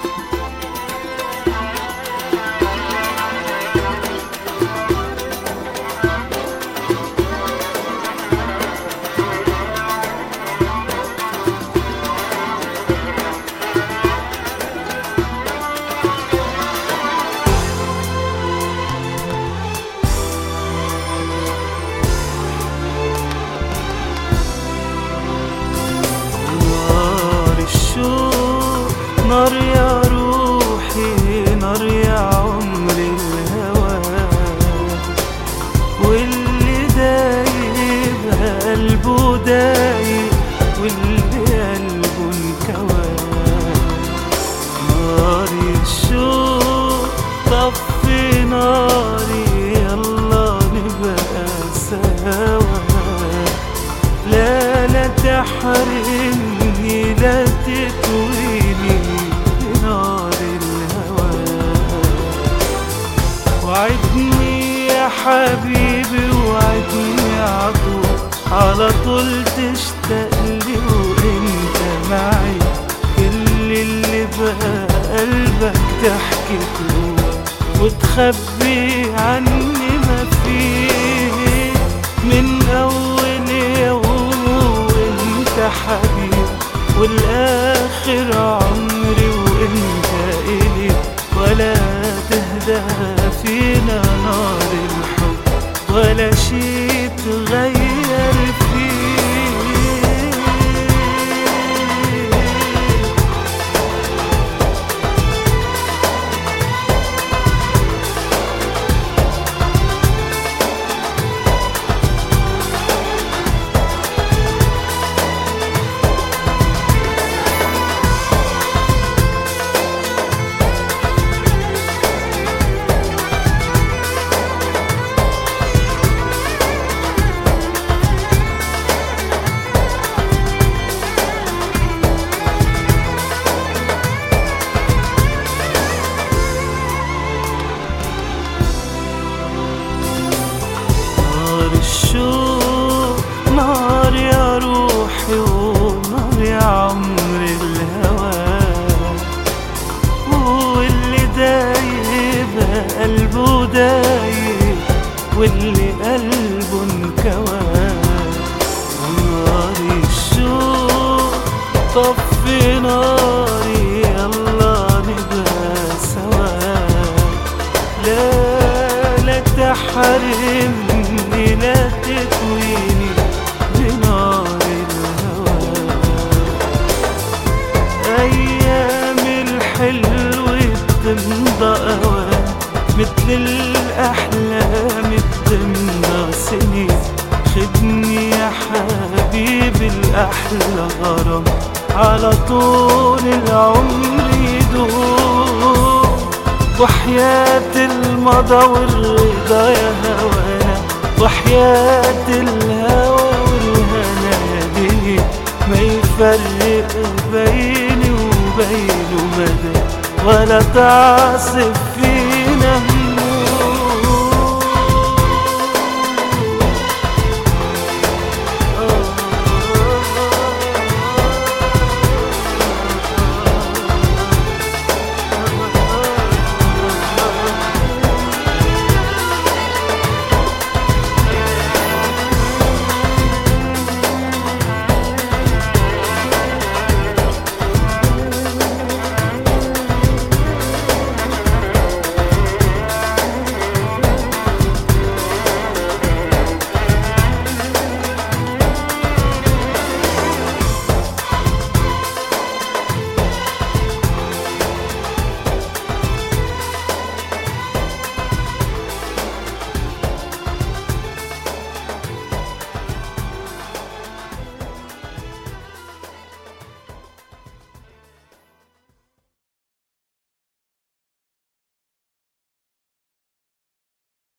نار يا روحي، نار يا عمري الهوى، واللي دايب قلبه دايب، واللي قلبه انكوى. نار الشوق طفي ناري، يلا نبقى سوا، لا لا تحرمني، لا تكويني بنار الهوى. وعدني يا حبيبي، وعدني عطول، على طول تشتاقلي وانت معي، كل اللي بقى قلبك تحكي تقول، وتخبي عني ما فيه. من أول يوم وانت حبيبي، والآخر عمري وانت إلي، ولا تهدى فينا نار الحب، ولا شي تغير فيه. الشوق نار يا روحي، ونار يا عمري الهوى، واللي دايب قلبه دايب، واللي قلبه انكوى. نار الشوق طفي ناري، يلا نبقى سوا، لا لا تحرمني، لا تكويني بنار الهوى. أيام الحلو بتمضى أوام، مثل الأحلام بتمضى سنين. خدني يا حبيبي الأحلى غرام، على طول العمر يدوم، وحياة المضى والرضا يا هوانا، وحياة الهوى والهنا دي، ما يفرق بيني وبينه مدى، ولا تعصف فيه.